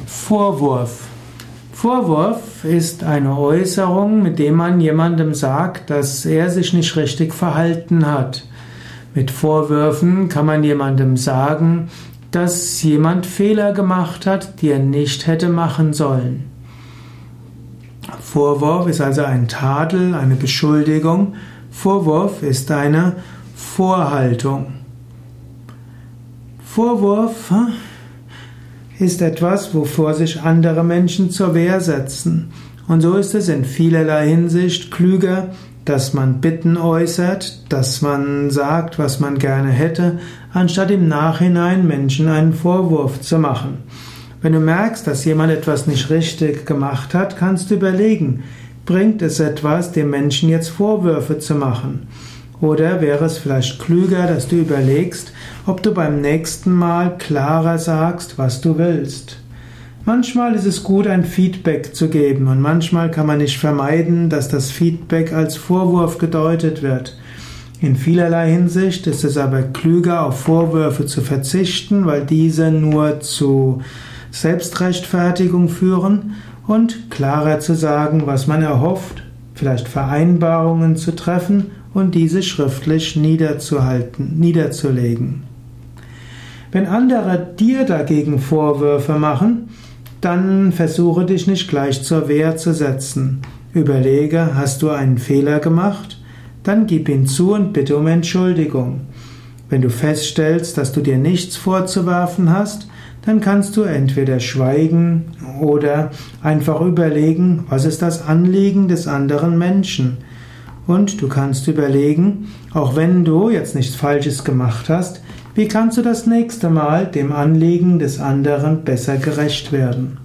Vorwurf. Vorwurf ist eine Äußerung, mit dem man jemandem sagt, dass er sich nicht richtig verhalten hat. Mit Vorwürfen kann man jemandem sagen, dass jemand Fehler gemacht hat, die er nicht hätte machen sollen. Vorwurf ist also ein Tadel, eine Beschuldigung. Vorwurf ist eine Vorhaltung. Vorwurf ist etwas, wovor sich andere Menschen zur Wehr setzen. Und so ist es in vielerlei Hinsicht klüger, dass man Bitten äußert, dass man sagt, was man gerne hätte, anstatt im Nachhinein Menschen einen Vorwurf zu machen. Wenn du merkst, dass jemand etwas nicht richtig gemacht hat, kannst du überlegen, bringt es etwas, dem Menschen jetzt Vorwürfe zu machen? Oder wäre es vielleicht klüger, dass du überlegst, ob du beim nächsten Mal klarer sagst, was du willst? Manchmal ist es gut, ein Feedback zu geben, und manchmal kann man nicht vermeiden, dass das Feedback als Vorwurf gedeutet wird. In vielerlei Hinsicht ist es aber klüger, auf Vorwürfe zu verzichten, weil diese nur zu Selbstrechtfertigung führen, und klarer zu sagen, was man erhofft, vielleicht Vereinbarungen zu treffen und diese schriftlich niederzulegen. Wenn andere dir dagegen Vorwürfe machen, dann versuche dich nicht gleich zur Wehr zu setzen. Überlege, hast du einen Fehler gemacht? Dann gib ihn zu und bitte um Entschuldigung. Wenn du feststellst, dass du dir nichts vorzuwerfen hast, dann kannst du entweder schweigen oder einfach überlegen, was ist das Anliegen des anderen Menschen. Und du kannst überlegen, auch wenn du jetzt nichts Falsches gemacht hast, wie kannst du das nächste Mal dem Anliegen des anderen besser gerecht werden?